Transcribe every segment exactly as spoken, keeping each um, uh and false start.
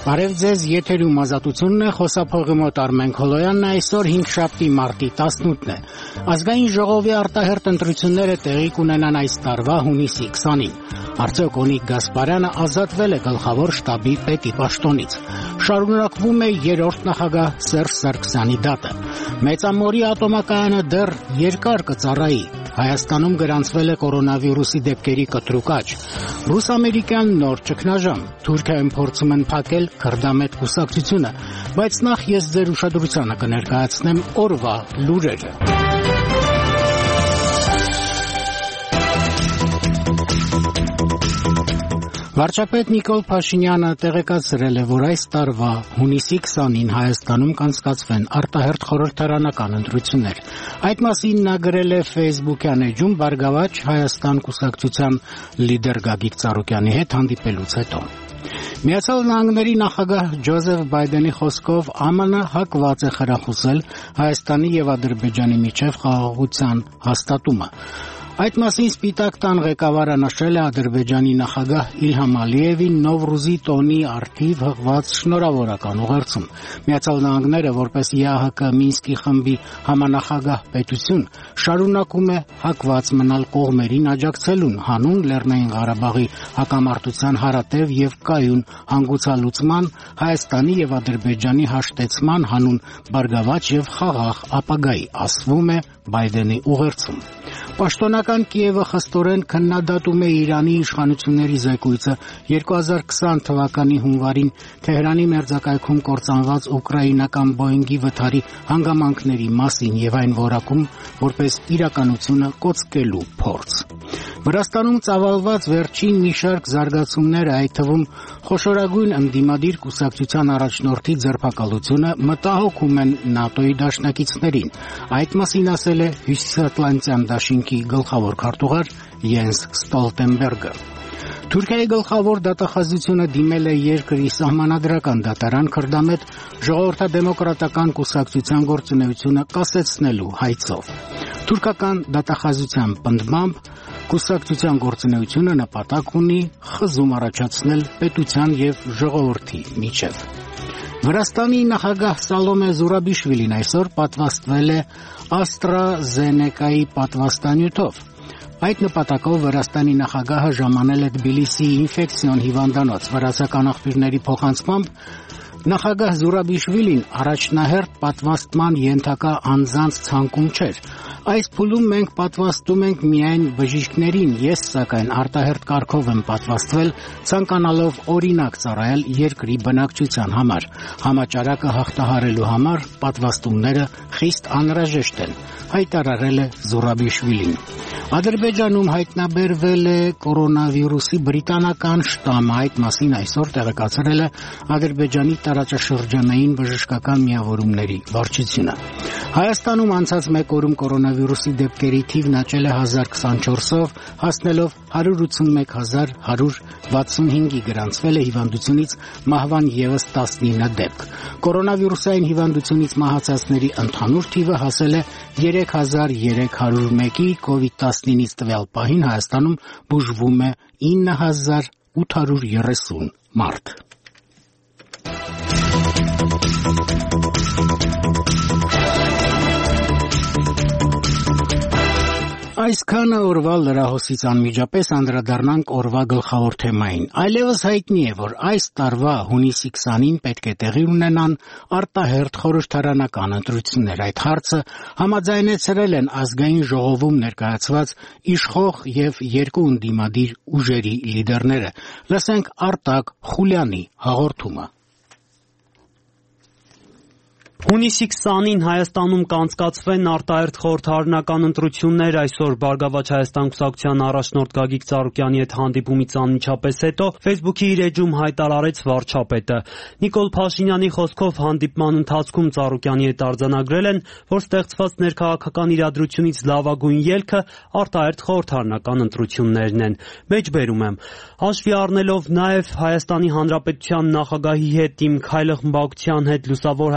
Բարև ձեզ, եթերում ազատությունն է, խոսափողի մոտ Արմեն Քոլոյանն է, այսօր հինգշաբթի մարտի տասնութն է։ Ազգային ժողովի արտահերթ ընտրությունները տեղի կունենան այս տարվա հունիսի քսանին։ Արդյոք Օնիկ Գասպարյանը ազատվել է գլխավոր շտաբի պետի պաշտոնից։ Շարունակվում է երրորդ նախագահ Սերժ Սարգսյանի դատը։ Մեծամորի ատոմակայանը դեռ երկար կծառայի։ Հայաստանում գրանցվել է կորոնավիրուսի դեպքերի կտրուկ աճ։ Ռուս-ամերիկյան նոր ճգնաժամ։ Թուրքիայում փորձում են փակել քրդամետ կուսակցությունը, բայց նախ ես ձեր ուշադրությանը կներկայացնեմ օրվա լուրերը։ Վարչապետ Նիկոլ Փաշինյանը տեղեկացրել է, որ այս տարվա հունիսի քսանին Հայաստանում կանցկացվեն արտահերթ խորհրդարանական ընտրություններ։ Այդ մասին նա գրել է Facebook-յան էջում Բարգավաճ Հայաստան կուսակցության լիդեր Գագիկ Ծառուկյանի հետ հանդիպելուց հետո։ Միացյալ Նահանգների նախագահ Ջոզեֆ Բայդենի խոսքով ԱՄՆ հակված է խրախուսել Հայաստանի եւ Ադրբեջանի միջև խաղաղության հաստատումը։ Այդ մասին Սպիտակ տան ղեկավարը նշել է Ադրբեջանի նախագահ Իլհամ Ալիևին Նովրուզի տոնի առթիվ հղված շնորհավորական ուղերձում։ Միացյալ Նահանգները, որպես ԵԱՀԿ Մինսկի խմբի համանախագահ պետություն, շարունակում է հակված մնալ կողմերին աջակցելուն հանուն Լեռնային Ղարաբաղի հակամարտության հարատև եւ կայուն հանգուցալուծման, Հայաստանի եւ Ադրբեջանի հաշտեցման հանուն բարգավաճ եւ խաղաղ ապագայի, ասվում է Բայդենի ուղերձում։ Պաշտոնական Կիևը խստորեն քննադատում է Իրանի իշխանությունների զեկույցը երկու հազար քսան թվականի հունվարին Թեհրանի մերձակայքում կործանված ուկրաինական Բոինգի վթարի հանգամանքների մասին եւ այն որակում որպես իրականությունը կոծկելու փորձ։ Վրաստանում ծավալված վերջին մի շարք զարգացումները, այդ թվում խոշորագույն ընդդիմադիր կուսակցության առաջնորդի ձերբակալությունը մտահոգում են ՆԱՏՕ-ի դաշնակիցներին։ Այդ մասին ասել է Հյուսիսատլանտյան դաշինքի գլխավոր քարտուղար Յենս Ստոլտենբերգը։ Թուրքիայի գլխավոր դատախազությունը դիմել է երկրի սահմանադրական դատարան քրդամետ ժողովրդադեմոկրատական կուսակցության գործունեությունը կասեցնելու հայցով։ Թուրքական դատախազության պնդմամբ կուսակցության գործունեությունը նպատակ ունի խզում առաջացնել պետության եւ ժողովրդի միջև։ Վրաստանի նախագահ Սալոմե Զուրաբիշվիլին այսօր պատվաստվել է AstraZeneca-ի պատվաստանյութով։ Այդ նպատակով Վրաստանի նախագահը ժամանել է Թբիլիսիի ինֆեկցիոն հիվանդանոց։ Վրացական աղբյուրների փոխանցմամբ նախագահ Զուրաբիշվիլին առաջնահերթ պատվաստման ենթակա անձանց ցանկում չէր։ Այս փուլում մենք պատվաստում ենք միայն բժիշկներին, ես սակայն արտահերթ կարգով եմ պատվաստվել, ցանկանալով օրինակ ծառայել երկրի բնակչության համար։ Համաճարակը հաղթահարելու համար պատվաստումները խիստ անհրաժեշտ են, հայտարարել է Զուրաբիշվիլին։ Ադրբեջանում հայտնաբերվել է կորոնավիրուսի բրիտանական շտամը, այդ մասին այսօր տեղեկացրել է Ադրբեջանի տարածաշրջանային բժշկական միավորումների վարչությունը։ Հայաստանում անցած մեկ օրում կորոնավիրուսի դեպքերի թիվն աճել է հազար քսանչորսով, հասնելով հարյուր ութսունմեկ հազար հարյուր վաթսունհինգի, գրանցվել է հիվանդությունից մահվան ևս տասնինը դեպք։ Կորոնավիրուսային հիվանդությունից մահացածների ընդհանուր թիվը հասել է երեք հազար երեք հարյուր մեկի, կովիդ տասնինից տվյալ պահին Հայաստանում բուժվում է ինը հազար ութ հարյուր երեսուն մարդ։ Այսքանը օրվա լրահոսից անմիջապես անդրադառնանք օրվա գլխավոր թեմային։ Այլևս հայտնի է, որ այս տարվա հունիսի քսանին պետք է տեղի ունենան արտահերթ խորհրդարանական ընտրություններ։ Այդ հարցը համաձայնեցրել են ազգային ժողովում ներկայացված իշխող եւ երկու ընդդիմադիր ուժերի լիդերները։ Լսենք Արտակ Խուլյանի հաղորդումը։ Հունիսի քսանին Հայաստանում կանցկացվեն արտահերթ խորհրդարանական ընտրություններ։ Այսօր Բարգավաճ Հայաստան կուսակցության առաջնորդ Գագիկ Ծառուկյանի հետ հանդիպումից անմիջապես հետո Facebook-ի իր էջում հայտարարեց վարչապետը։ Նիկոլ Փաշինյանի խոսքով հանդիպման ընթացքում Ծառուկյանի հետ արձանագրել են, որ ստեղծված ներքաղաքական իրադրությունից լավագույն ելքը արտահերթ խորհրդարանական ընտրություններն են։ Մեջբերում եմ, հաշվի առնելով նաև Հայաստանի Հանրապետության նախագահի հետ Իմ Քայլը խմբակցության հետ Լուսավոր Հայաստան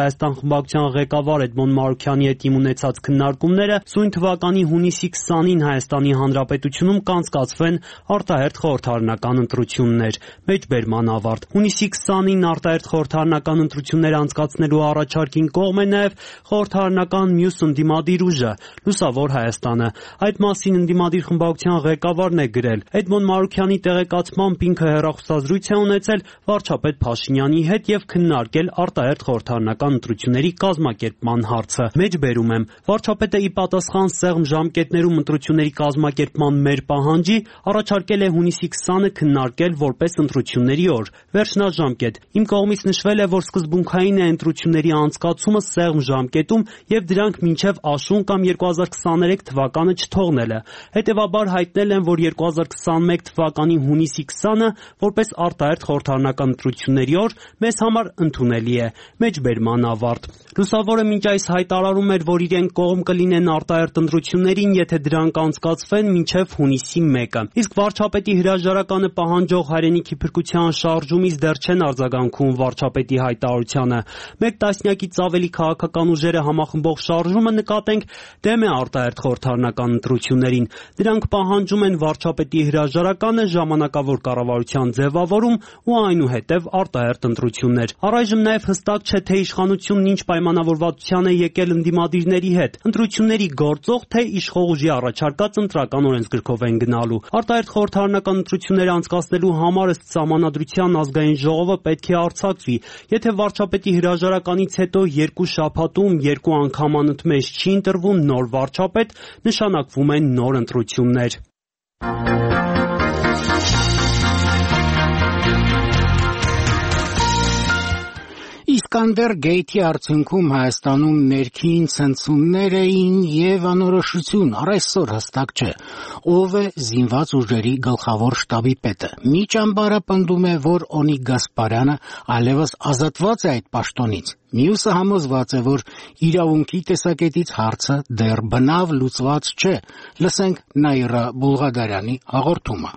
խմբակցության ղեկավար Էդմոն Մարուքյանի հետ իմ ունեցած քննարկումները սույն թվականի հունիսի քսանին Հայաստանի Հանրապետությունում կանցկացվեն արտահերթ խորհրդարանական ընտրություններ։ Մեջբերման ավարտ։ Հունիսի քսանին արտահերթ խորհրդարանական ընտրություններ անցկացնելու առաջարկին կողմ է նաև խորհրդարանական մյուս ընդդիմադիր ուժը՝ Լուսավոր Հայաստանը։ Այդ մասին ընդդիմադիր խմբակցության ղեկավարն է գրել. Էդմոն Մարուքյանի տեղեկացմամբ ինքը հեռախոսազրույց է ունեցել վարչապետ Փաշինյանի հետ եւ քննարկել արտահերթ խորհրդարանական ընտրությունների կազմակերպման հարցը։ Մեջբերում եմ. վարչապետը ի պատասխան սեղմ ժամկետներում ընտրությունների կազմակերպման մեր պահանջի առաջարկել է հունիսի քսանը քննարկել որպես ընտրությունների օր։ Վերջնաժամկետ։ Իմ կողմից նշվել է, որ սկզբունքային է ընտրությունների անցկացումը սեղմ ժամկետում եւ դրանք մինչեւ աշուն կամ երկու հազար քսաներեք թվականը չթողնելը։ Հետևաբար հայտնել եմ, որ երկու հազար քսանմեկ թվականի հունիսի քսանը որպես արտահերթ խորհրդարանական ընտրությունների օր մեզ համար ընդունելի է։ Մեջբերման ավարտ։ Լուսավորը մինչ այս հայտարարում էր, որ իրենք կողմ կլինեն արտահերթ ընտրություններին, եթե դրանք անցկացվեն մինչև հունիսի մեկը։ Իսկ վարչապետի հրաժարականը պահանջող Հայրենիքի փրկության շարժումից դեռ չեն արձագանքում վարչապետի հայտարարությանը։ Մեկ տասնյակից ավելի քաղաքական ուժերը համախմբող շարժումը, նկատենք, դեմ է արտահերթ խորհրդարանական ընտրություններին։ Դրանք պահանջում են վարչապետի հրաժարականը, ժամանակավոր կառավարության ձևավորում ու այնուհետև արտահերթ ընտրություններ։ Առայժմ նաև հստակ չէ, թե իշխանությունն ինչ պայմանավորվածության է եկել ընդդիմադիրների հետ։ Ընտրությունների գործող, թե իշխող ուժի առաջարկած ընտրական օրենսգրքով են գնալու։ Արտահերթ խորհրդարանական ընտրությունները անցկացնելու համար ըստ Սահմանադրության ազգային ժողովը պետք է արձակվի։ Եթե վարչապետի հրաժարականից հետո երկու շաբաթում երկու անգամ անընդմեջ չի ընտրվում նոր վարչապետ, նշանակվում են նոր ընտրություններ։ Իսկանդեր գեյթի արդյունքում Հայաստանում ներքին ցնցումներ էին եւ անորոշություն, առ այսօր հստակ չէ, ով է զինված ուժերի գլխավոր շտաբի պետը։ Մի ճամբարը պնդում է, որ Օնիկ Գասպարյանը այլևս ազատված է այդ պաշտոնից։ Մյուսը համոզված է, որ իրավունքի տեսակետից հարցը դեռ բնավ լուծված չէ։ Լսենք Նաիրա Բուլղադարյանի հաղորդումը։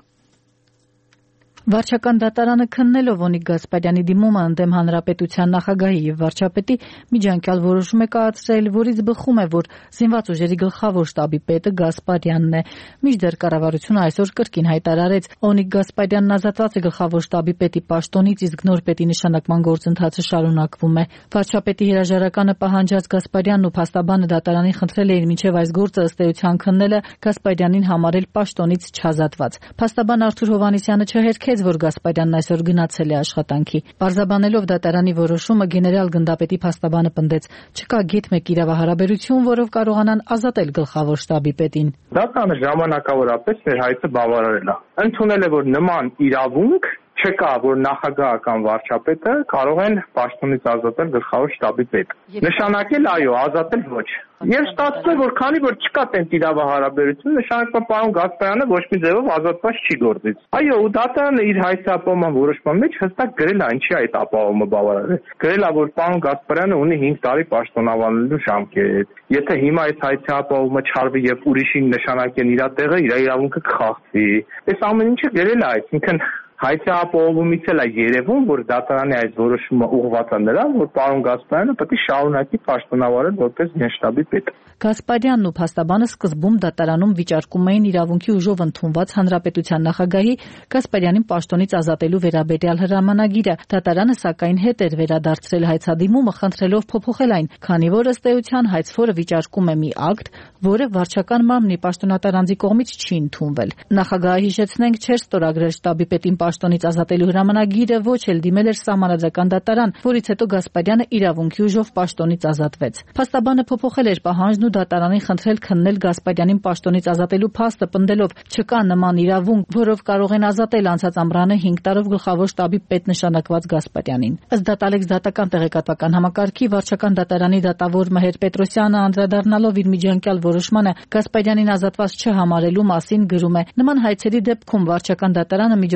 Վարչական դատարանը քննելով Օնիկ Գասպարյանի դիմումը ընդդեմ հանրապետության նախագահի եւ վարչապետի միջանկյալ որոշում է կայացրել, որից բխում է, որ զինված ուժերի գլխավոր շտաբի պետը Գասպարյանն է։ Մինչդեռ կառավարությունը այսօր կրկին հայտարարեց, Օնիկ Գասպարյանն ազատված է գլխավոր շտաբի պետի պաշտոնից, իսկ նոր պետի նշանակման գործընթացը շարունակվում է։ Վարչապետի հրաժարականը պահանջած Գասպարյանն ու փաստաբանը դատարանին խնդրել էին մինչև այս գործը ըստ էության քննելը Գասպարյանին համարել պաշտոնից չազատված։ Փաստաբան Արթուր Հովհաննիսյանը չհերքեց, որ Գասպարյանն այսօր գնացել է աշխատանքի։ Պարզաբանելով դատարանի որոշումը, գեներալ գնդապետի փաստաբանը պնդեց, չկա գեթ մեկ իրավահարաբերություն, որով կարողանան ազատել գլխավոր շտաբի պետին։ Դատարանը ժամանակավորապես մեր հայցը բավարարել է։ Ընդունել է, որ նման իրավունք չկա, որ նախագահը կամ վարչապետը կարող են պաշտոնից ազատել գլխավոր շտաբի պետը։ Նշանակել այո, ազատել ոչ։ Եվ ստացվում է, որ քանի որ չկա տենց իրավահարաբերություն, նշանակում է պարոն Գասպարյանը ոչ մի ձևով ազատված չի գործից։ Այո, ու դատարանը իր հայցապահման որոշման մեջ հստակ գրել է, ինչի այդ ապահովումը բավարարել։ Գրել է, որ պարոն Գասպարյանը ունի հինգ տարի պաշտոնավարելու ժամկետ։ Եթե հիմա այս հայցապահումը չարվի եւ ուրիշին նշանակեն իր տեղը, իր իրավունքը կխախտվի։ Այս ամեն ինչը գրել է, այսինքն հայցապահովումից էլ է երևում, որ դատարանի այս որոշումը ուղղված է նրան, որ պարոն Գասպարյանը պետք է շարունակի պաշտոնավարել որպես գենշտաբի պետ։ Գասպարյանն ու փաստաբանը սկզբում դատարանում վիճարկում էին իրավունքի ուժով ընդունված հանրապետության նախագահի Գասպարյանին պաշտոնից ազատելու վերաբերյալ հրամանագիրը։ Դատարանը սակայն հետ էր վերադարձրել հայցադիմումը, խնդրելով փոփոխել այն, քանի որ ըստ էության հայցվորը վիճարկում է մի ակտ, որը վարչական մարմնի պաշտոնատար անձի կողմից չի ընդունվել։ Նախագահը, հիշեցնենք, չէր ստորագրել շտաբի պետին պաշտոնից ազատելու հրամանագիրը, ոչ էլ դիմել էր սահմանադրական դատարան, որից հետո Գասպարյանը իրավունքի ուժով պաշտոնից ազատվեց։ Փաստաբանը փոփոխել էր պահանջն ու դատարանին խնդրել քննել Գասպարյանին պաշտոնից ազատելու փաստը, պնդելով չկա նման իրավունք, որով կարող են ազատել անցած ամռանը հինգ տարով գլխավոր շտաբի պետ նշանակված Գասպարյանին։ Ըստ Դատալեքս դատական տեղեկատվական համակարգի վարչական դատարանի դատավոր Մհեր Պետրոսյանը անդրադառնալով իր միջանկյալ որոշմանը Գասպարյանին ազատված չհամարելու մասին գրում է. նման հայցերի դեպքում վարչական դատարանը միջոցներ է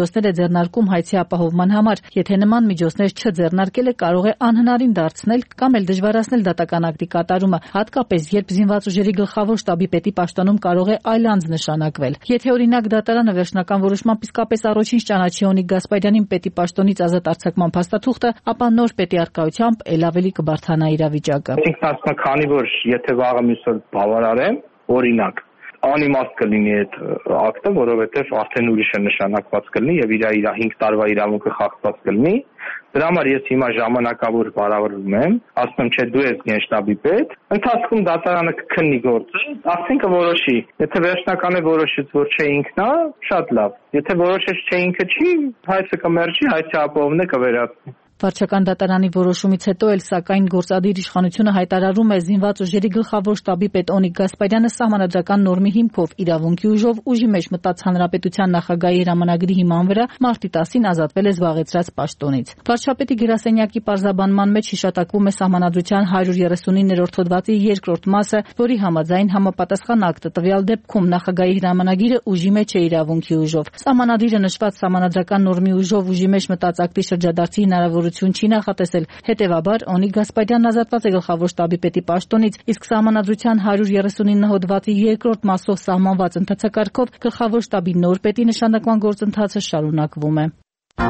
ձեռնարկում հայցի ապահովման համար։ Եթե նման միջոցներ չձեռնարկելը կարող է անհնարին դարձնել կամ էլ դժվարացնել դատական ակտի կատարումը, հատկապես երբ զինված ուժերի գլխավոր շտաբի պետի պաշտոնում կարող է այլ անձ նշանակվել։ Եթե օրինակ դատարանը վերջնական որոշմամբ իսկապես առաջին ճանաչի Օնիկ Գասպարյանին պետի պաշտոնից ազատ արձակման փաստաթուղթը, ապա նոր պետի առկայությամբ ել ավելի կբարդանա իրավիճակը։ Ինքնասպան, քանի որ եթե վաղը մյուսը բավարարեն, օրինակ, անիմաստ կլինի այդ ակտը, որովհետև արդեն ուրիշ է նշանակված կլինի եւ իր իր հինգ տարվա իրավունքը խախտված կլինի։ Դրա համար ես հիմա ժամանակավոր բարավորում եմ, ասում եմ, չէ, դու ես գենշտաբի պետ, ընթացքում դատարանը կքննի գործը, արդեն կորոշի։ Եթե վերջնական է որոշեց, որ չէ ինքն է, շատ լավ։ Եթե որոշեց չէ ինքը չի, հայցը կմերժի, հայցի ապահովն է կվերացնի։ Վարչական դատարանի որոշումից հետո էլ սակայն գործադիր իշխանությունը հայտարարում է զինված ուժերի գլխավոր շտաբի պետ Օնիկ Գասպարյանը սահմանադրական նորմի հիմքով իրավունքի ուժով ուժի մեջ մտած հանրապետության նախագահի հրամանագրի հիման վրա մարտի տասին ազատվել է զբաղեցրած պաշտոնից։ Վարչապետի գրասենյակի պարզաբանման մեջ հիշատակվում է սահմանադրության հարյուր երեսունիններորդ հոդվածի երկրորդ մասը, որի համաձայն համապատասխան ակտը տվյալ դեպքում նախագահի հրամանագիրը ուժի մեջ է իրավունքի ուժով։ Սահմանադրիրը նշված սահմանադրական նորմի ուժով ուժի մեջ մտած ակտի շրջադարձի հնարավոր չի նախատեսել։ Հետևաբար Օնիկ Գասպարյանն ազատված է գլխավոր շտաբի պետի պաշտոնից, իսկ սահմանադրության հարյուր երեսունինը հոդվածի երկրորդ մասով սահմանված ընթացակարգով գլխավոր շտաբի նոր պետի նշանակման գործընթացը շարունակվում է։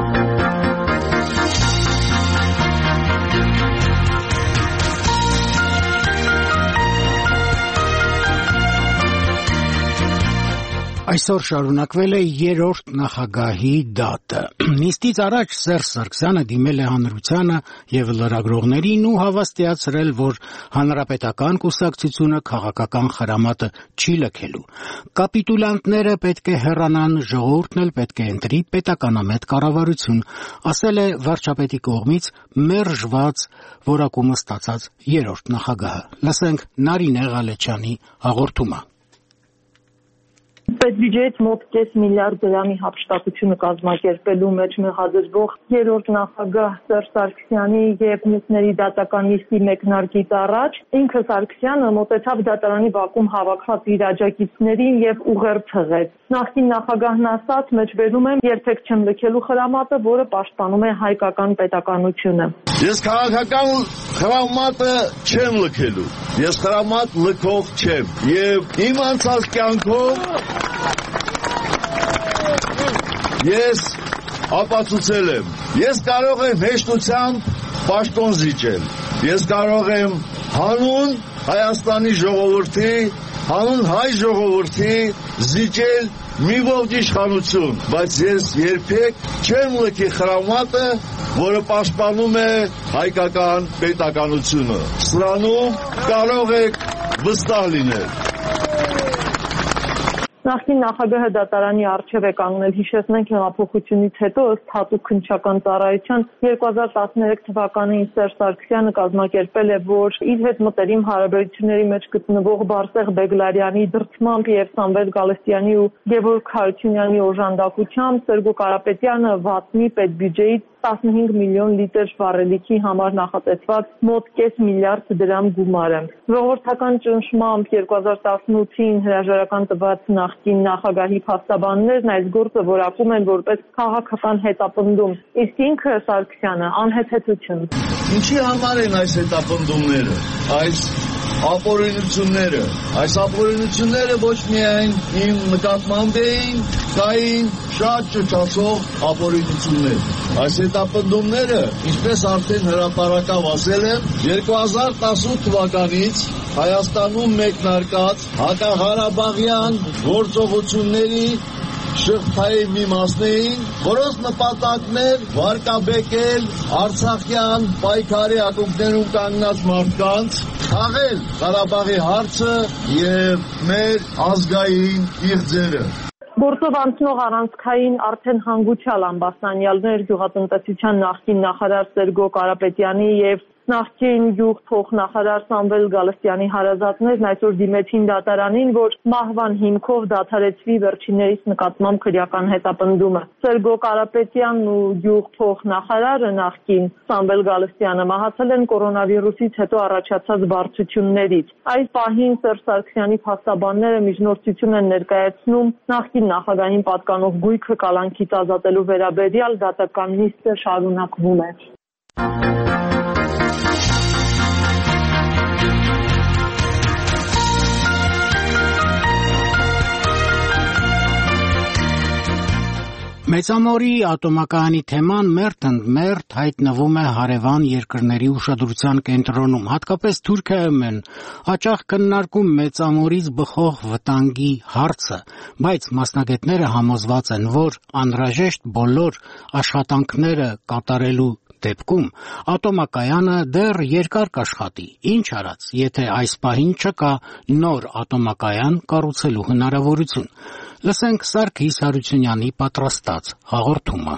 Այսօր շարունակվել է երրորդ նախագահի դատը։ Նիստից առաջ Սերժ Սարգսյանը դիմել է հանրությանը եւ լրագրողներին ու հավաստիացրել, որ հանրապետական կուսակցությունը քաղաքական խրամատը չի լքելու։ Կապիտուլյանտները պետք է հեռանան, ժողովուրդն էլ պետք է ընտրի պետականամետ կառավարություն, ասել է վարչապետի կողմից մերժված որակումը ստացած երրորդ նախագահը։ Լսենք Նարինե Ղալեչյանի հաղորդումը։ Պետբյուջեից մոտ կես միլիարդ դրամի հափշտակությունը կազմակերպելու մեջ մեղադրվող երրորդ նախագահ Սերժ Սարգսյանի եւ մյուսների դատական նիստի մեկնարկից առաջ ինքը Սարգսյանը մոտեցավ դատարանի բակում հավաքված իր աջակիցներին եւ ուղերձ հղեց։ Նախկին նախագահն ասաց, մեջբերում եմ, երբեք չեմ լքելու խրամատը, որը պաշտպանում է հայկական պետականությունը։ Ես քաղաքական խրամատը չեմ լքելու։ Ես խրամատ լքող չեմ եւ իմ անցած կյանքով ես ապացուցել եմ, ես կարող եմ հեշտությամբ պաշտոն զիջել, ես կարող եմ հանուն Հայաստանի ժողովրդի, հանուն հայ ժողովրդի զիջել մի ողջ իշխանություն, բայց ես երբեք չեմ լքի խրամատը, որը պաշտպանում է հայկական պետականությունը։ Սրանում կարող եք վստահ լինել։ Նախկին նախագահը դատարանի առջև է կանգնել, հիշեցնենք հեղափոխությունից հետո ըստ հատուկ քննչական ծառայության երկու հազար տասներեք թվականին Սերժ Սարգսյանը կազմակերպել է, որ իր հետ մտերիմ հարաբերությունների մեջ գտնվող Բարսեղ Բեգլարյանի դրդմամբ եւ Սամվել Գալստյանի ու Գևորգ Հարությունյանի օժանդակությամբ Սերգո Կարապետյանը վատնի պետբյուջեից տասնհինգ միլիոն լիտր վառելիքի համար նախատեսված մոտ կես միլիարդ դրամ գումարը։ Ժողովրդական ճնշմամբ երկու հազար տասնութին հրաժարական տված նախկին նախագահի փաստաբաններն այս գործը որակում են որպես քաղաքական հետապնդում, իսկ ինքը Սարգսյանը անհեթեթություն։ Ինչի համար են այս հետապնդումները, այս ապօրինությունները։ Այս ապօրինությունները ոչ միայն իմ նկատմամբ էին, կային շատ ճճացող ապօրինություններ։ Այս հետապնդումները, ինչպես արդեն հրապարակավ ասել եմ, երկու հազար տասնութ թվականից Հայաստանում մեկնարկած հակաղարաբաղյան գործողությունների շղթայի մի մասներին, որոնց նպատակն էր վարկաբեկել արցախյան պայքարի ակունքներում կանգնած մարդկանց, խաղալ Ղարաբաղի հարցը եւ մեր ազգային իղձերը։ Գործով անցնող առանցքային արդեն հանգուցյալ ամբաստանյալներ գյուղատնտեսության նախկին նախարար Սերգո Կարապետյանի եւ Նախկին գյուղ փոխնախարար Սամվել Գալստյանի հարազատներն այսօր դիմեցին դատարանին, որ մահվան հիմքով դադարեցվի վերջիններիս նկատմամբ քրեական հետապնդումը։ Սերգո Կարապետյանն ու գյուղ փոխնախարարը նախկին Սամվել Գալստյանը մահացել են կորոնավիրուսից հետո առաջացած բարդություններից։ Այս պահին Սերժ Սարգսյանի փաստաբանները միջնորդություն են ներկայացնում նախկին նախագահին պատկանող գույքը կալանքից ազատելու վերաբերյալ դատական նիստը շարունակվում է։ Մեծամորի ատոմակայանի թեման մերթ ընդ մերթ հայտնվում է հարևան երկրների ուշադրության կենտրոնում, հատկապես Թուրքիայում են հաճախ քննարկում Մեծամորից բխող վտանգի հարցը, բայց մասնագետները համոզված են, որ անհրաժեշտ բոլոր աշխատանքները կատարելու դեպքում ատոմակայանը դեռ երկար կաշխատի, ինչ արած, եթե այս պահին չկա նոր ատոմակայան կառուցելու հնարավորություն։ Լսենք Սարգիս Հարությունյանի պատրաստած հաղորդումը։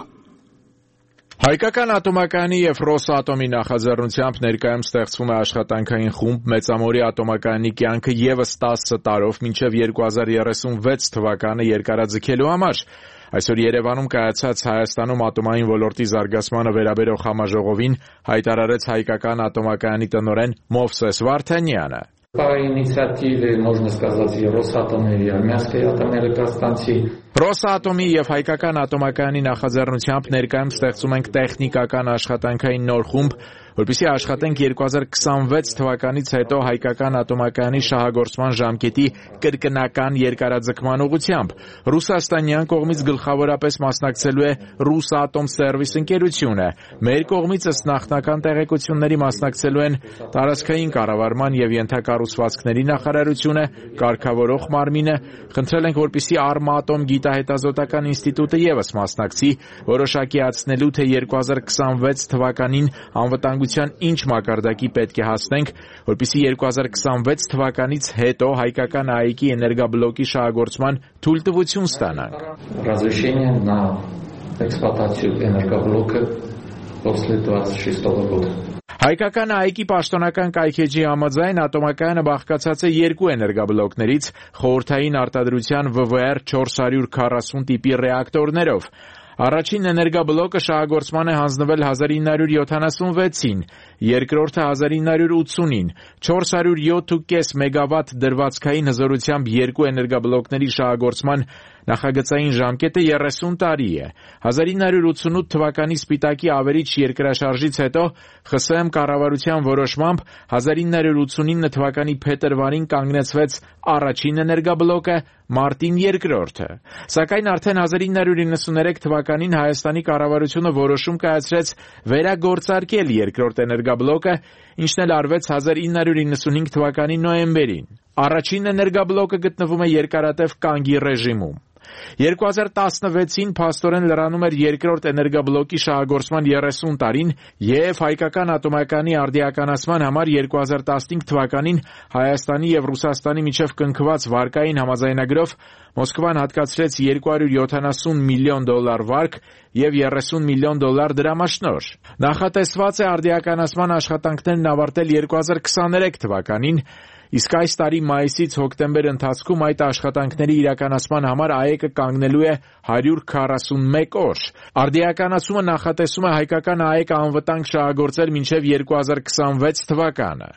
Հայկական ատոմակայանի և Ռոսատոմի նախաձեռնությամբ ներկայում ստեղծվում է աշխատանքային խումբ Մեծամորի ատոմակայանի կյանքը ևս տասը տարով մինչև երկու հազար երեսունվեց թվականը երկարաձգելու համար։ Այսօր Երևանում կայացած Հայաստանում ատոմային ոլորտի զարգացմանը վերաբերող համաժողովին հայտարարեց հայկական ատոմակայանի տնօրեն Մովսես Վարդանյանը։ По инициативе, можно сказать, и Росатома, и Армянской атомной электростанции. Ռոսատոմի և հայկական ատոմակայանի նախաձեռնությամբ ներկայում ստեղծում ենք տեխնիկական աշխատանքային նոր խումբ, որպեսզի աշխատենք երկու հազար քսանվեց թվականից հետո հայկական ատոմակայանի շահագործման ժամկետի կրկնական երկարաձգման ուղղությամբ։ Ռուսաստանյան կողմից գլխավորապես մասնակցելու է Ռուսատոմ սերվիս ընկերությունը։ Մեր կողմից ըստ նախնական տեղեկությունների մասնակցելու են տարածքային կառավարման և ենթակառուցվածքների նախարարությունը, կարգավորող մարմինը։ Խնդրել ենք, որպեսզի Արմատոմ գիտահետազոտական ինստիտուտը ևս մասնակցի, որոշակիացնելու, թե երկու հազար քսանվեց թվականին անվտանգության ինչ մակարդակի պետք է հասնենք, որպեսզի երկու հազար քսանվեց թվականից հետո հայկական ԱԷԿ-ի էներգաբլոկի շահագործման թույլտվություն ստանանք։ Разрешение на эксплуатацию энергоблока после двадцать шестого года. Հայկական ԱԷԿ-ի պաշտոնական կայքեջի համաձայն ատոմակայանը բաղկացած է երկու էներգաբլոկներից խորհրդային արտադրության V V R չորս հարյուր քառասուն տիպի ռեակտորներով։ Առաջին էներգաբլոկը շահագործման է հանձնվել հազար ինը հարյուր յոթանասունվեցին, երկրորդը հազար ինը հարյուր ութսունին, չորս հարյուր յոթ ու կես մեգավատ դրվածքային հզորությամբ երկու էներգաբլոկների շահագործման նախագծային ժամկետը երեսուն տարի է։ հազար ինը հարյուր ութսունութ թվականի Սպիտակի ավերիչ երկրաշարժից հետո Խ Ս Հ կառավարության որոշմամբ հազար ինը հարյուր ութսունինը թվականի փետրվարին կանգնեցվեց առաջին էներգաբլոկը, մարտին երկրորդը։ Սակայն արդեն հազար ինը հարյուր իննսուներեք թվականին Հայաստանի կառավարությունը որոշում կայացրեց վերագործարկել երկրորդ էներգաբլոկը, ինչն էլ արվեց հազար ինը հարյուր իննսունհինգ թվականի նոյեմբերին։ Առաջին էներգաբլոկը գտնվում է երկարատև կանգի ռեժիմում։ երկու հազար տասնվեցին փաստորեն լրանում էր երկրորդ էներգաբլոկի շահագործման երեսուն տարին և հայկական ատոմակայանի արդիականացման համար երկու հազար տասնհինգ թվականին Հայաստանի և Ռուսաստանի միջև կնքված վարկային համաձայնագրով Մոսկվան հատկացրեց երկու հարյուր յոթանասուն միլիոն դոլար վարկ և երեսուն միլիոն դոլար դրամաշնորհ։ Նախատեսված է արդիականացման աշխատանքներն ավարտել երկու հազար քսաներեք թվականին, իսկ այս տարի մայիսից հոկտեմբեր ընթացքում այդ աշխատանքների իրականացման համար ԱԷԿ-ը կանգնելու է հարյուր քառասունմեկ օր։ Արդիականացումը նախատեսում է հայկական ԱԷԿ-ը անվտանգ շահագործել մինչև երկու հազար քսանվեց թվականը։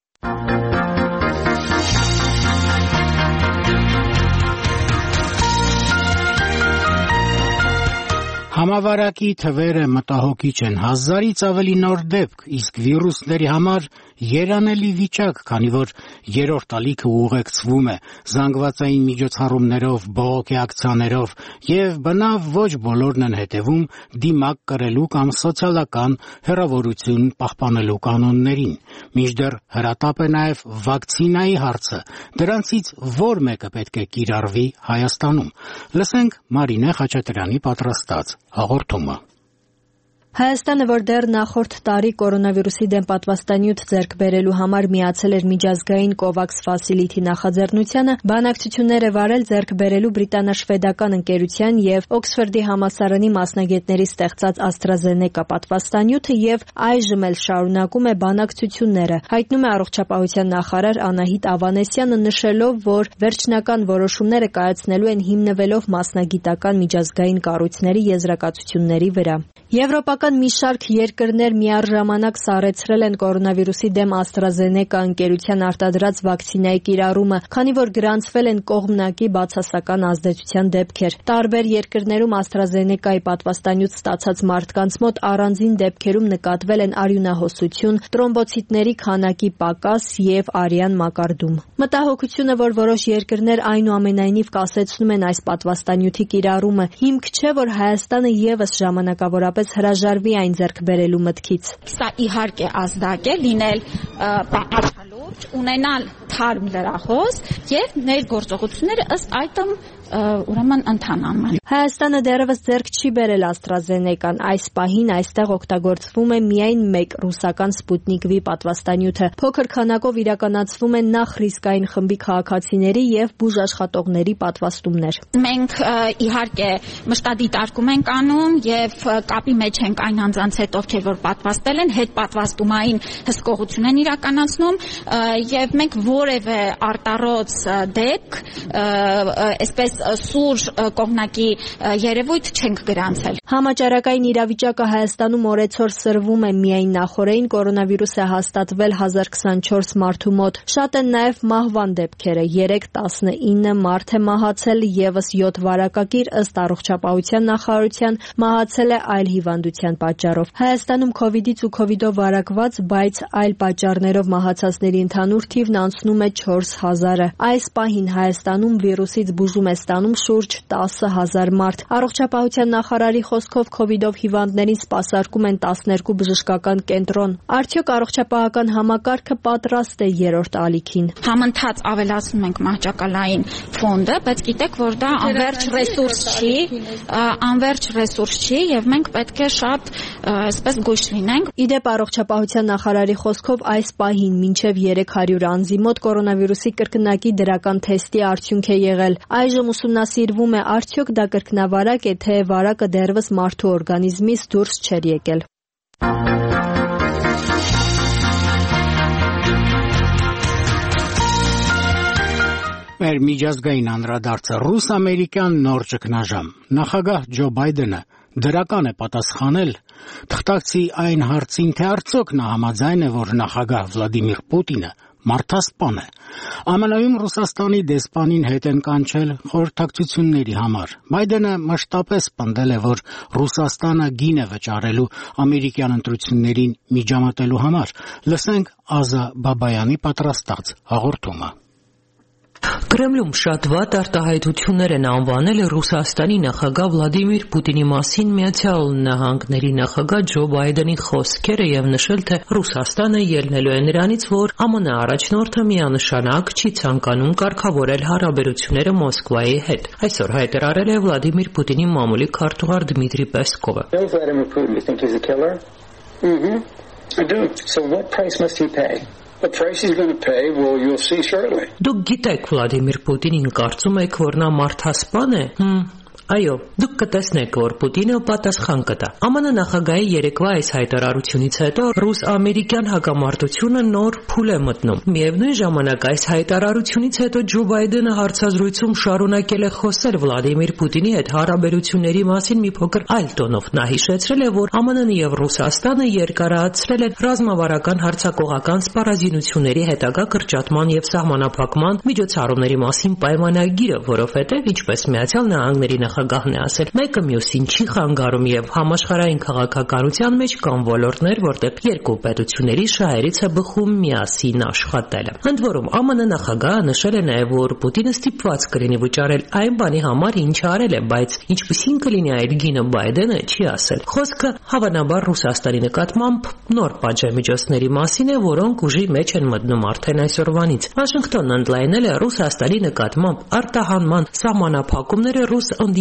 Համավարակի թվերը մտահոգիչ են, հազարից ավելի նոր դեպք, իսկ վիրուսների համար երանելի վիճակ, քանի որ երրորդ ալիքը ուղեկցվում է զանգվածային միջոցառումներով, բողոքի ակցիաներով և բնավ ոչ բոլորն են հետևում դիմակ կրելու կամ սոցիալական հեռավորություն պահպանելու կանոններին։ Մինչդեռ հրատապ է նաև վակցինայի հարցը, դրանցից որ մեկը պետք է կիրառվի Հայաստանում։ Լսենք Մարինե Խաչատրյանի պատրաստած հաղորդումը։ Հայաստանը, որ դեռ նախորդ տարի կորոնավիրուսի դեմ պատվաստանյութ ձեռք բերելու համար միացել էր միջազգային COVAX Facility նախաձեռնությանը, բանակցություններ է վարել ձեռք բերելու բրիտանա-շվեդական ընկերության եւ Օքսֆորդի համալսարանի մասնագետների ստեղծած AstraZeneca պատվաստանյութը եւ այժմ էլ շարունակում է բանակցությունները, հայտնում է առողջապահության նախարար Անահիտ Ավանեսյանը, նշելով, որ վերջնական որոշումները կայացնելու են հիմնվելով մասնագիտական միջազգային կառույցների եզրակացությունների վրա։ Եվրոպական մի շարք երկրներ միառժամանակ սառեցրել են կորոնավիրուսի դեմ AstraZeneca ընկերության արտադրած վակցինայի կիրառումը, քանի որ գրանցվել են կողմնակի բացասական ազդեցության դեպքեր։ Տարբեր երկրներում AstraZeneca-ի պատվաստանյութ ստացած մարդկանց մոտ առանձին դեպքերում նկատվել են արյունահոսություն, տրոմբոցիտների քանակի պակաս եւ արյան մակարդում։ Մտահոգությունը, որ որոշ երկրներ այնուամենայնիվ կասեցնում են այս պատվաստանյութի կիրառումը, հիմք չէ, որ Հայաստանը եւս ժամանակավորապես հրաժարվի այն ձեռք բերելու մտքից։ Սա իհարկե ազդակ է լինել բաղաչալուրջ, ունենալ թարմ լրահոս եւ ներգործողությունները ըստ այդմ ուրեմն ընթանան։ Հայաստանը դեռևս ձեռք չի բերել AstraZeneca-ն, այս պահին այստեղ օգտագործվում է միայն մեկ ռուսական Sputnik V պատվաստանյութը։ Փոքր քանակով իրականացվում են նախ ռիսկային խմբի քաղաքացիների եւ բուժաշխատողների պատվաստումներ։ Մենք իհարկե մշտադիտարկում ենք անում եւ կապի մեջ ենք այն անձանց հետ, ովքեր որ պատվաստել են, հետ պատվաստումային հսկողություն են իրականացնում եւ մենք որևէ արտառոց դեպք, այսպես սուր կողմնակի երևույթ չենք գրանցել։ Համաճարակային իրավիճակը Հայաստանում օրեցօր սրվում է, միայն նախորդին կորոնավիրուս է հաստատվել հազար քսանչորս մարդու մոտ։ Շատ են նաև մահվան դեպքերը, երեք տասնինը մարդ է մահացել, եւս յոթ վարակակիր ըստ առողջապահության նախարարության մահացել է այլ հիվանդության պատճառով։ Հայաստանում քովիդից ու քովիդով վարակված, բայց այլ պատճառներով մահացածների ընդհանուր թիվն անցնում է չորս հազարը։ Այս պահին Հայաստանում վիրուսից բուժում է ստանում շուրջ տասը հազար մարդ։ Առողջապահության նախարարի խոսքով քովիդով հիվանդներին սպասարկում են տասներկու բժշկական կենտրոն։ Արդյոք առողջապահական համակարգը պատրաստ է երրորդ ալիքին։ Համընթաց ավելացնում ենք մահճակալային ֆոնդը, բայց գիտեք, որ դա անվերջ ռեսուրս չի, անվերջ ռեսուրս չի եւ մենք պետք է շատ այսպես գույշ լինենք։ Իդեպ առողջապահության նախարարի խոսքով այս պահին մինչև երեք հարյուր անձի մոտ կորոնավիրուսի կրկնակի դրական թեստի արդյունք է եղել։ Այժմ ուսումնասիրվում է, արդյոք դա կրկնավարակ է, թե վարակը դեռևս մարդու օրգանիզմից դուրս չէր եկել։ Մեր միջազգային անդրադարձը ռուս-ամերիկյան նոր ճգնաժամ։ Նախագահ Ջո Բայդենը դրական է պատասխանել թղթակցի այն հարցին, թե արդյոք նա համաձայն է, որ նախագահ Վլադիմիր Պուտինը մարդասպան է։ ԱՄՆ-ում Ռուսաստանի դեսպանին հետ են կանչել խորհրդակցությունների համար։ Բայդենը մշտապես պնդել է, որ Ռուսաստանը գին է վճարելու ամերիկյան ընտրություններին միջամտելու համար։ Լսենք Ազա Բաբայանի պատրաստած հաղորդումը։ Կրեմլում շատ վատ արտահայտություններ են անվանել Ռուսաստանի նախագահ Վլադիմիր Պուտինի մասին Միացյալ Նահանգների նախագահ Ջո Բայդենի խոսքերը եւ նշել, թե Ռուսաստանը ելնելու է նրանից, որ ԱՄՆ առաջնորդը միանշանակ չի ցանկանում կարգավորել հարաբերությունները Մոսկվայի հետ։ Այսօր հայտարարել է Վլադիմիր Պուտինի մամուլի քարտուղար Դմիտրի Պեսկովը։ The price he's going to pay, well, you'll see shortly. Դուք գիտեք Վլադիմիր Պուտինին կարծում եք, որ նա մարդասպան է։ Հմ Այո, դուք կտեսնեք, որ Պուտինը պատասխան կտա։ ԱՄՆ նախագահի երեկվա այս հայտարարությունից հետո ռուս-ամերիկյան հակամարտությունը նոր փուլ է մտնում։ Միևնույն ժամանակ այս հայտարարությունից հետո Ջո Բայդենը հարցազրույցում շարունակել է խոսել Վլադիմիր Պուտինի հետ հարաբերությունների մասին մի փոքր այլ տոնով։ Նա հիշեցրել է, որ ԱՄՆ-ն եւ Ռուսաստանը երկարացրել են ռազմավարական հարձակողական սպառազինությունների հետագա կրճատման եւ սահմանափակման միջոցառումների մասին պայմանագիրը, որովհետեւ ինչպես Միացյալ Նահանգների նախագահն է ասել, մեկը մյուսին չի խանգարում եւ համաշխարհային քաղաքականության մեջ կան ոլորտներ, որտեղ երկու պետությունների շահերից է բխում միասին աշխատելը։ Ընդ որում ԱՄՆ նախագահը նշել է նաեւ, որ Պուտինը ստիպված կլինի վճարել այն բանի համար, ինչ արել է, բայց ինչպիսին կլինի այդ գինը Բայդենը չի ասել։ Խոսքը հավանաբար Ռուսաստանի նկատմամբ նոր պատժամիջոցների մասին է, որոնք ուժի մեջ են մտնում արդեն այսօրվանից։ Վաշինգտոնն ընդլայնել է Ռուսաստանի նկատմամբ արտահանման սահմանափակումները ռուս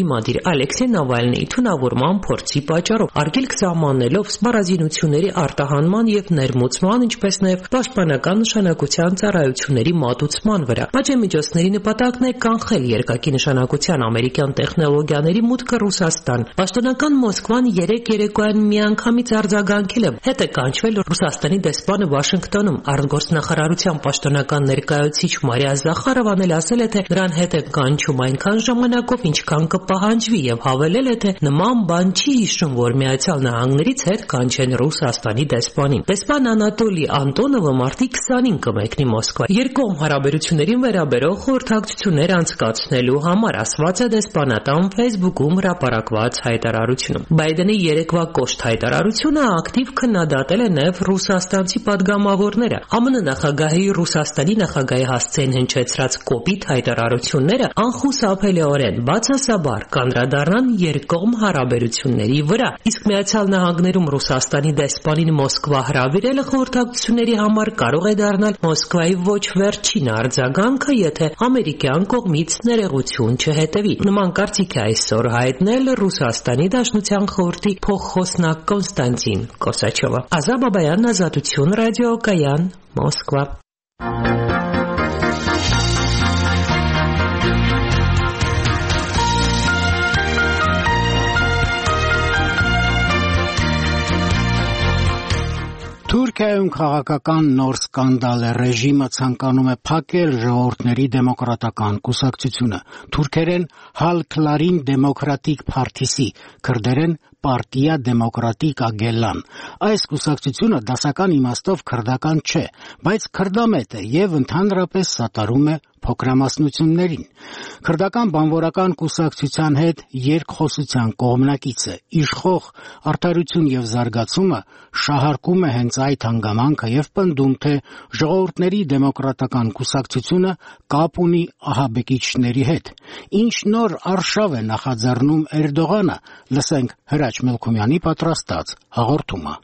ընդդիմադիր Ալեքսեյ Նավալնիի թունավորման փորձի պատճառով, արգելք սահմանելով սպառազինությունների արտահանման եւ ներմուծման, ինչպես նաեւ պաշտպանական նշանակության ծառայությունների մատուցման վրա։ Պատժամիջոցների նպատակն է կանխել երկակի նշանակության ամերիկյան տեխնոլոգիաների մուտքը Ռուսաստան։ Պաշտոնական Մոսկվան երեք երեկոյան միանգամից արձագանքել է, հետ է կանչվել Ռուսաստանի դեսպանը Վաշինգտոնում։ Արտգործնախարարության պաշտոնական ներկայացուցիչ Մարիա Զախարովան էլ ասել է, թե նրան հետ է կանչում այնքան ժամանակով, ինչքան կպահանջվի, եւ հավելել է, թե նման բան չի հիշում, որ Միացյալ Նահանգներից հետ կանչեն Ռուսաստանի դեսպանին։ Դեսպան Անատոլի Անտոնովը մարտի քսանին կմեկնի Մոսկվա երկկողմ հարաբերություններին վերաբերող խորհրդակցություններ անցկացնելու համար, ասված է դեսպանատան Facebook-ում հրապարակված հայտարարությունում։ Բայդենի երեկվա կոշտ հայտարարությունը ակտիվ քննադատել է նաև ռուսաստանցի падգամավորները։ ԱՄՆ նախագահի Ռուսաստանի նախագահի հասցեին հնչեցրած կոպիտ հայտարարությունները անխուսափելիորեն բացասաբար կանդրադառնան երկկողմ հարաբերությունների վրա, իսկ Միացյալ Նահանգներում Ռուսաստանի դեսպանին Մոսկվա հրավիրելը խորհրդակցությունների համար կարող է դառնալ Մոսկվայի ոչ վերջին արձագանքը, եթե ամերիկյան կողմից ներողություն չհետևի։ Նման կարծիք է այսօր հայտնել Ռուսաստանի Դաշնության խորհրդի փոխխոսնակ Կոնստանտին Կոսաչովը։ Ազատ Բաբայան, Ազատություն ռադիոկայան, Մոսկվա։ Թուրքիայում քաղաքական նոր սկանդալ է, ռեժիմը ցանկանում է փակել ժողովուրդների դեմոկրատական կուսակցությունը, թուրքերեն Halkların Demokratik Partisi, քրդերեն Պարտիա Դեմոկրատիկ Ագելան։ Այս կուսակցությունը դասական իմաստով քրդական չէ, բայց քրդամետ է եւ ընդհանրապես սատարում է փոքրամասնություններին։ Քրդական բանվորական կուսակցության հետ երկխոսության կողմնակից է։ Իշխող Արդարություն եւ զարգացումը շահարկում է հենց այդ հանգամանքը եւ պնդում, թե ժողովուրդների դեմոկրատական կուսակցությունը կապ ունի ահաբեկիչների հետ։ Ինչ նոր արշավ է նախաձեռնում Էրդողանը, լսենք Հրաչ Մելքումյանի պատրաստած հաղորդումը։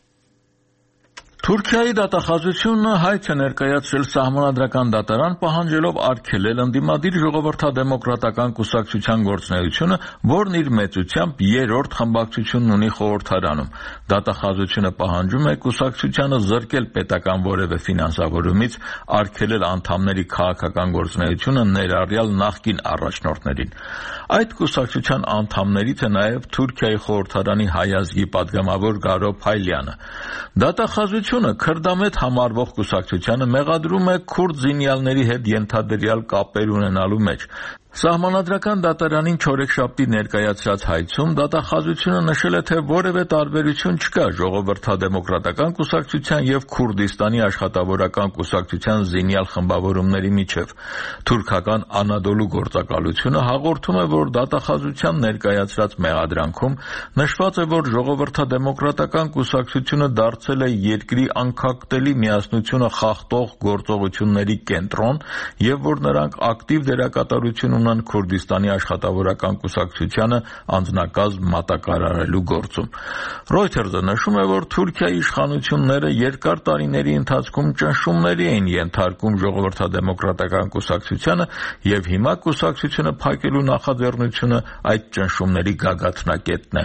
Թուրքիայի դատախազությունը հայց է ներկայացրել սահմանադրական դատարան, պահանջելով արգելել ընդդիմադիր ժողովրդադեմոկրատական կուսակցության գործունեությունը, որն իր մեծությամբ երրորդ խմբակցությունն ունի խորհրդարանում։ Դատախազությունը պահանջում է կուսակցությանը զրկել պետական որևէ ֆինանսավորումից, արգելել անդամների քաղաքական գործունեությունը, ներառյալ նախկին առաջնորդներին։ Այդ կուսակցության անդամներից է նաև Թուրքիայի խորհրդարանի հայ ազգի падգամավոր Գարո Փայլյանը։ Դատախազությունը քրդամետ համարվող կուսակցությանը մեղադրում է քուրդ զինյալների հետ ենթադրյալ կապեր ունենալու մեջ։ Սահմանադրական դատարանին չորեքշաբթի ներկայացրած հայցում դատախազությունը նշել է, թե որևէ տարբերություն չկա ժողովրդադեմոկրատական կուսակցության եւ Քուրդիստանի աշխատավորական կուսակցության զինյալ խմբավորումների միջև։ Թուրքական Անադոլու գործակալությունը հաղորդում է, որ դատախազության ներկայացրած մեղադրանքում նշված է, որ ժողովրդադեմոկրատական կուսակցությունը դարձել է երկրի անկախտելի միասնությունը խախտող գործողությունների կենտրոն եւ որ նրանք ակտիվ դերակատարություն ունեն Քուրդիստանի աշխատավորական կուսակցությանը անձնակազմ մատակարարելու գործում։ Reuters-ը նշում է, որ Թուրքիայի իշխանությունները երկար տարիների ընթացքում ճնշումների էին ենթարկում ժողովրդադեմոկրատական կուսակցությանը եւ հիմա կուսակցությունը փակելու նախաձեռնությունը այդ ճնշումների գագաթնակետն է։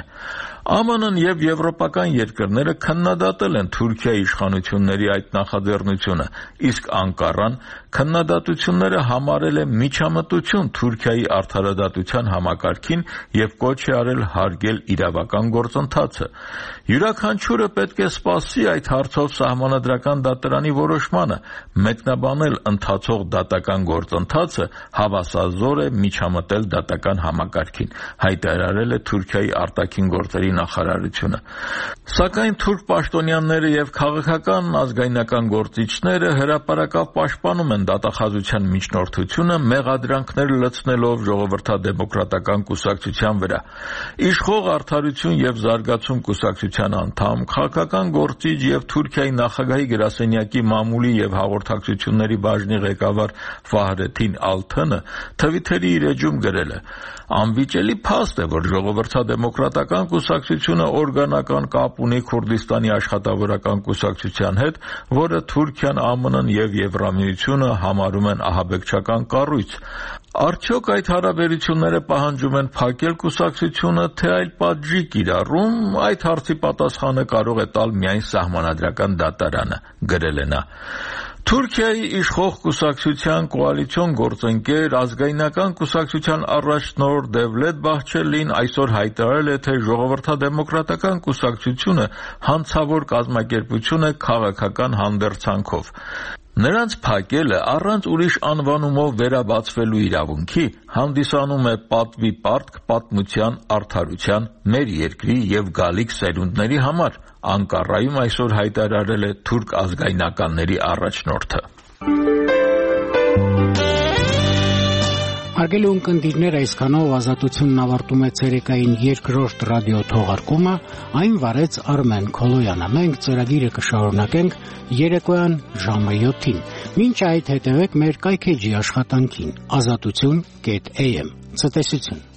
ԱՄՆ-ն եւ եվրոպական երկրները քննադատել են Թուրքիայի իշխանությունների այդ նախաձեռնությունը, իսկ Անկարան քննադատությունները համարել է միջամտություն Թուրքիայի արդարադատության համակարգին եւ կոչ է արել հարգել իրավական գործընթացը։ Յուրաքանչյուրը պետք է սպասի այդ հարցով սահմանադրական դատարանի որոշմանը, մեկնաբանել ընթացող դատական գործընթացը հավասարզոր է միջամտել դատական համակարգին, հայտարարել է Թուրքիայի արտաքին գործերի նախարարությունը։ Սակայն թուրք պաշտոնյաները եւ քաղաքական ազգայնական գործիչները հրապարակավ պաշտպանում են դատախազության միջնորդությունը, մեղադրանքներ լցնելով ժողովրդադեմոկրատական կուսակցության վրա։ Իշխող Արդարություն եւ զարգացում կուսակցության անդամ, քաղաքական գործիչ եւ Թուրքիայի նախագահի գրասենյակի մամուլի եւ հաղորդակցությունների բաժնի ղեկավար Ֆահրեթին Ալթանը Թվիթերի իր էջում գրել է. «Անվիճելի փաստ է, որ ժողովրդադեմոկրատական կուսակցությունը օրգանական կապ ունի Քուրդիստանի աշխատավորական կուսակցության հետ, որը Թուրքիան, ԱՄՆ-ն եւ Եվրամիությունը համարում են ահաբեկչական կառույց։ Արդյոք այդ հարաբերությունները պահանջում են փակել կուսակցությունը, թե այլ պատժի կիրառում, այդ հարցի պատասխանը կարող է տալ միայն սահմանադրական դատարանը, գրել է նա։ Թուրքիայի իշխող կուսակցության կոալիցիոն գործընկեր ազգայնական կուսակցության առաջնորդ Դևլետ Բահչելին այսօր հայտարարել է, թե ժողովրդադեմոկրատական կուսակցությունը հանցավոր կազմակերպություն է քաղաքական հանդերձանքով։ Նրանց փակելը առանց ուրիշ անվանումով վերաբացվելու իրավունքի հանդիսանում է պատվի պարտք պատմության արդարության, մեր երկրի և գալիք սերունդների համար, Անկարայում այսօր հայտարարել է թուրք ազգայնականների առաջնորդը։ Հարգելի ունկնդիրներ, այսքանով Ազատությունն ավարտում է ցերեկային երկրորդ ռադիո թողարկումը, այն վարեց Արմեն Քոլոյանը։ Մենք ծրագիրը կշարունակենք երեկոյան ժամը յոթին։ Մինչ այդ հետևեք մեր կայքեջի աշխատանքին ազատություն կետ էյ էմ։ Ցտեսություն։